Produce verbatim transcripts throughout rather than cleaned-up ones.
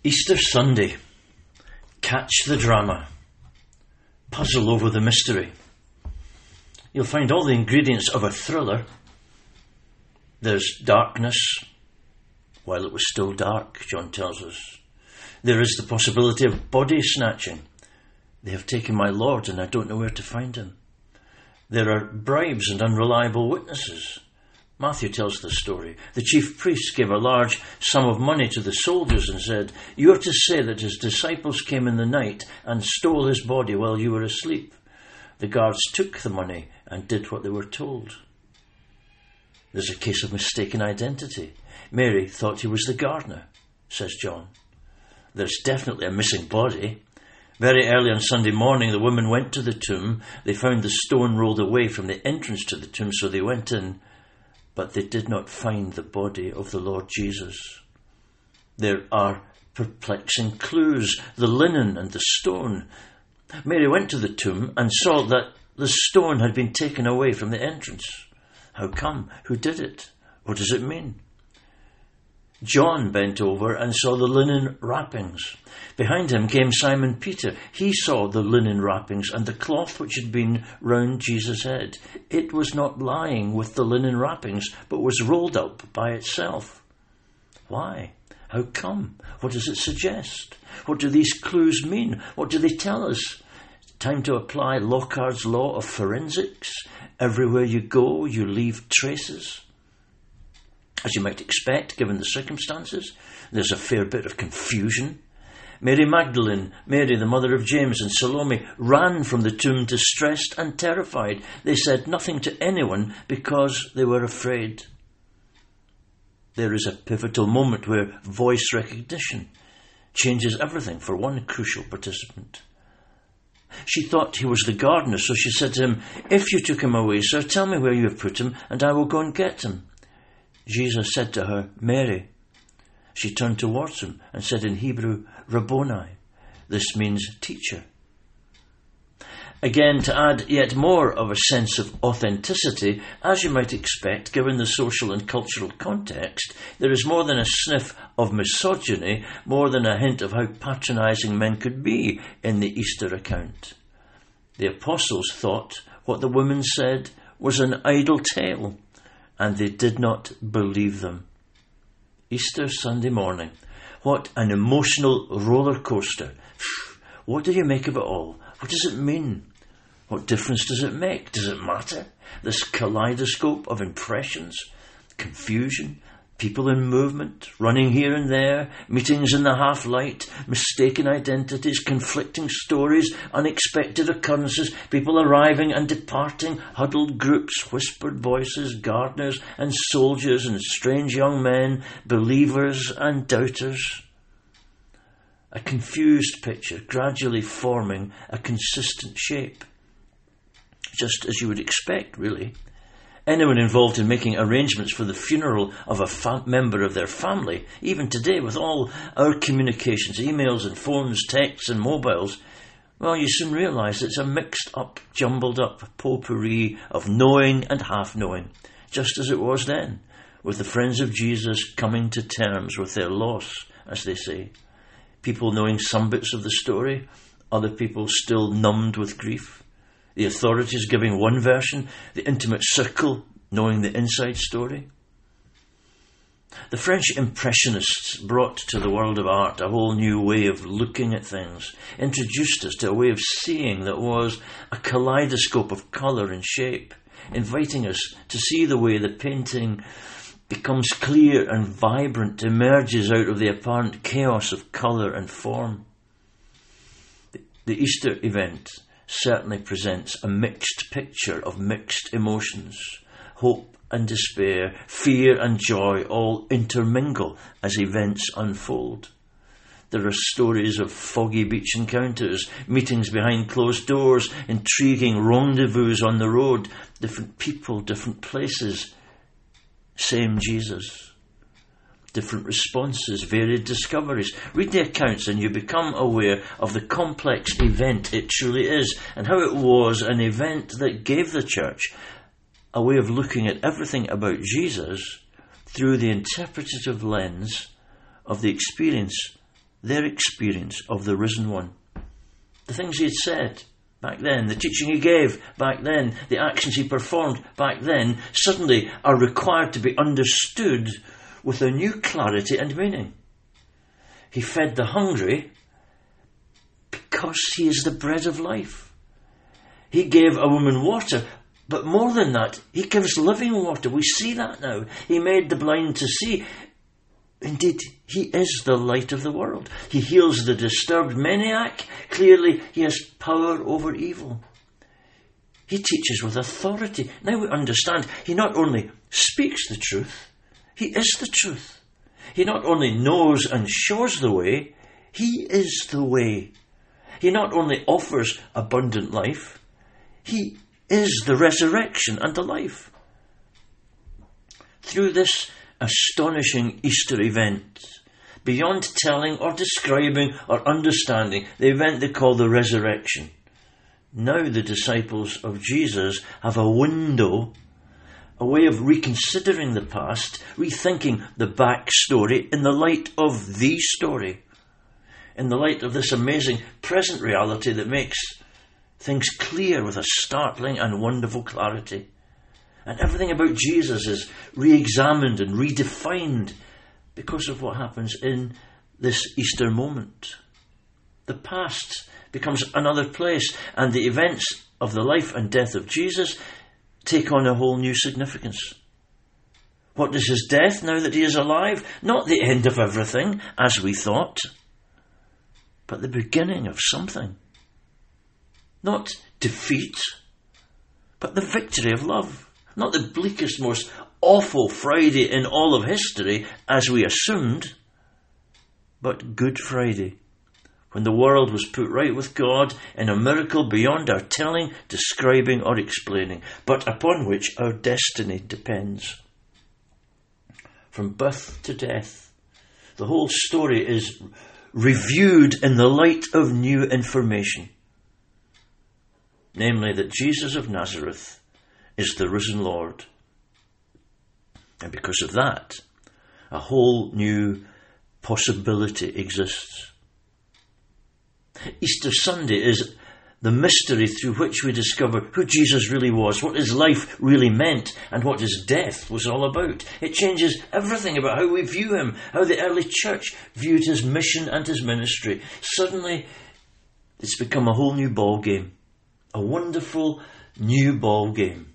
Easter Sunday. Catch the drama. Puzzle over the mystery. You'll find all the ingredients of a thriller. There's darkness, while it was still dark, John tells us. There is the possibility of body snatching. They have taken my Lord and I don't know where to find him. There are bribes and unreliable witnesses. Matthew tells the story. The chief priests gave a large sum of money to the soldiers and said, "You are to say that his disciples came in the night and stole his body while you were asleep." The guards took the money and did what they were told. There's a case of mistaken identity. Mary thought he was the gardener, says John. There's definitely a missing body. Very early on Sunday morning, the women went to the tomb. They found the stone rolled away from the entrance to the tomb, so they went in. But they did not find the body of the Lord Jesus. There are perplexing clues, the linen and the stone. Mary went to the tomb and saw that the stone had been taken away from the entrance. How come? Who did it? What does it mean? John bent over and saw the linen wrappings. Behind him came Simon Peter. He saw the linen wrappings and the cloth which had been round Jesus' head. It was not lying with the linen wrappings, but was rolled up by itself. Why? How come? What does it suggest? What do these clues mean? What do they tell us? Time to apply Locard's law of forensics. Everywhere you go, you leave traces. As you might expect, given the circumstances, there's a fair bit of confusion. Mary Magdalene, Mary the mother of James, and Salome ran from the tomb distressed and terrified. They said nothing to anyone because they were afraid. There is a pivotal moment where voice recognition changes everything for one crucial participant. She thought he was the gardener, so she said to him, "If you took him away, sir, tell me where you have put him, and I will go and get him." Jesus said to her, "Mary." She turned towards him and said in Hebrew, "Rabboni." This means teacher. Again, to add yet more of a sense of authenticity, as you might expect, given the social and cultural context, there is more than a sniff of misogyny, more than a hint of how patronising men could be in the Easter account. The apostles thought what the women said was an idle tale, and they did not believe them. Easter Sunday morning. What an emotional roller coaster. What do you make of it all? What does it mean? What difference does it make? Does it matter? This kaleidoscope of impressions, confusion, people in movement, running here and there, meetings in the half-light, mistaken identities, conflicting stories, unexpected occurrences, people arriving and departing, huddled groups, whispered voices, gardeners and soldiers and strange young men, believers and doubters. A confused picture gradually forming a consistent shape. Just as you would expect, really. Anyone involved in making arrangements for the funeral of a fa- member of their family, even today with all our communications, emails and phones, texts and mobiles, well, you soon realise it's a mixed up, jumbled up potpourri of knowing and half-knowing, just as it was then, with the friends of Jesus coming to terms with their loss, as they say. People knowing some bits of the story, other people still numbed with grief. The authorities giving one version, the intimate circle knowing the inside story. The French Impressionists brought to the world of art a whole new way of looking at things, introduced us to a way of seeing that was a kaleidoscope of colour and shape, inviting us to see the way the painting becomes clear and vibrant, emerges out of the apparent chaos of colour and form. The Easter event certainly presents a mixed picture of mixed emotions. Hope and despair, fear and joy all intermingle as events unfold. There are stories of foggy beach encounters, meetings behind closed doors, intriguing rendezvous on the road, different people, different places, same Jesus. Different responses, varied discoveries. Read the accounts and you become aware of the complex event it truly is and how it was an event that gave the church a way of looking at everything about Jesus through the interpretative lens of the experience their experience of the risen one. The things he had said back then, the teaching he gave back then, the actions he performed back then, suddenly are required to be understood with a new clarity and meaning. He fed the hungry because he is the bread of life. He gave a woman water, but more than that, he gives living water. We see that now. He made the blind to see. Indeed, he is the light of the world. He heals the disturbed maniac. Clearly, he has power over evil. He teaches with authority. Now we understand, he not only speaks the truth, he is the truth. He not only knows and shows the way, he is the way. He not only offers abundant life, he is the resurrection and the life. Through this astonishing Easter event, beyond telling or describing or understanding the event they call the resurrection, now the disciples of Jesus have a window, a way of reconsidering the past, rethinking the backstory in the light of the story, in the light of this amazing present reality that makes things clear with a startling and wonderful clarity. And everything about Jesus is re-examined and redefined because of what happens in this Easter moment. The past becomes another place, and the events of the life and death of Jesus take on a whole new significance. What is his death now that he is alive? Not the end of everything, as we thought, but the beginning of something. Not defeat, but the victory of love. Not the bleakest, most awful Friday in all of history, as we assumed, but Good Friday, when the world was put right with God in a miracle beyond our telling, describing or explaining, but upon which our destiny depends. From birth to death, the whole story is reviewed in the light of new information. Namely, that Jesus of Nazareth is the risen Lord. And because of that, a whole new possibility exists. Easter Sunday is the mystery through which we discover who Jesus really was, what his life really meant, and what his death was all about. It changes everything about how we view him, how the early church viewed his mission and his ministry. Suddenly, it's become a whole new ball game. A wonderful new ball game.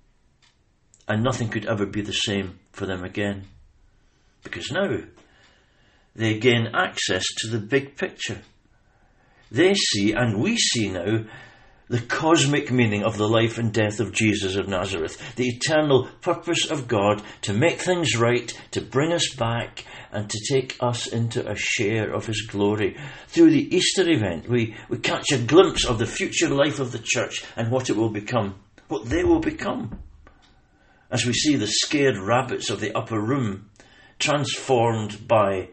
And nothing could ever be the same for them again. Because now they gain access to the big picture. They see, and we see now, the cosmic meaning of the life and death of Jesus of Nazareth. The eternal purpose of God to make things right, to bring us back, and to take us into a share of his glory. Through the Easter event, we, we catch a glimpse of the future life of the church and what it will become, what they will become. As we see the scared rabbits of the upper room transformed by,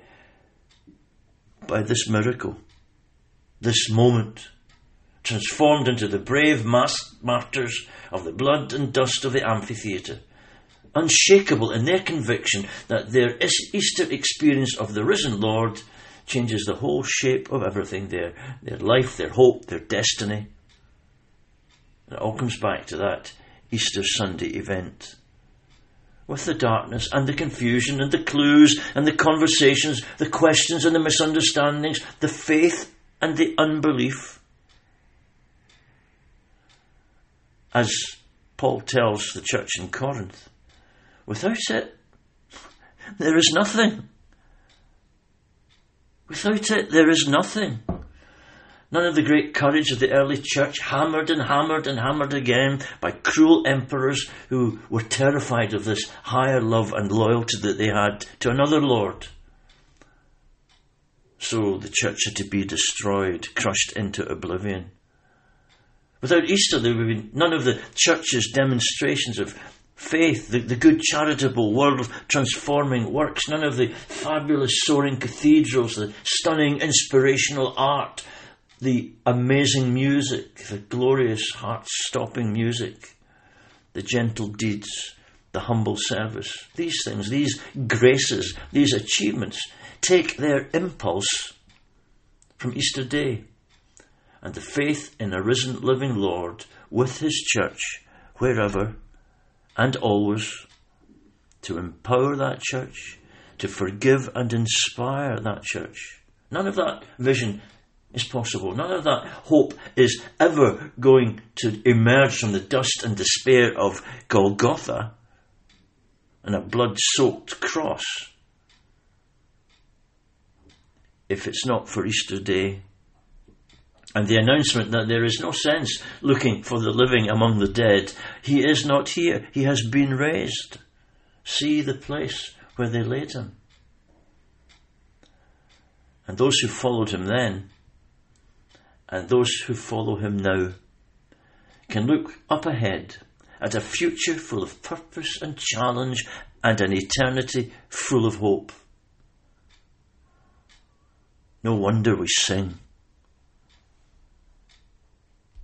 by this miracle, this moment, transformed into the brave mass martyrs of the blood and dust of the amphitheatre, unshakable in their conviction that their Easter experience of the risen Lord changes the whole shape of everything there, their life, their hope, their destiny. And it all comes back to that Easter Sunday event. With the darkness and the confusion and the clues and the conversations, the questions and the misunderstandings, the faith and the unbelief. As Paul tells the church in Corinth, without it, there is nothing. Without it, there is nothing. None of the great courage of the early church, hammered and hammered and hammered again by cruel emperors who were terrified of this higher love and loyalty that they had to another Lord. So the church had to be destroyed, crushed into oblivion. Without Easter, there would be none of the church's demonstrations of faith, the, the good charitable world-transforming works, none of the fabulous soaring cathedrals, the stunning inspirational art, the amazing music, the glorious heart-stopping music, the gentle deeds, the humble service. These things, these graces, these achievements take their impulse from Easter Day, and the faith in a risen living Lord with his church, wherever and always, to empower that church, to forgive and inspire that church. None of that vision is possible. None of that hope is ever going to emerge from the dust and despair of Golgotha and a blood-soaked cross if it's not for Easter Day and the announcement that there is no sense looking for the living among the dead. He is not here. He has been raised. See the place where they laid him. And those who followed him then, and those who follow him now, can look up ahead at a future full of purpose and challenge and an eternity full of hope. No wonder we sing,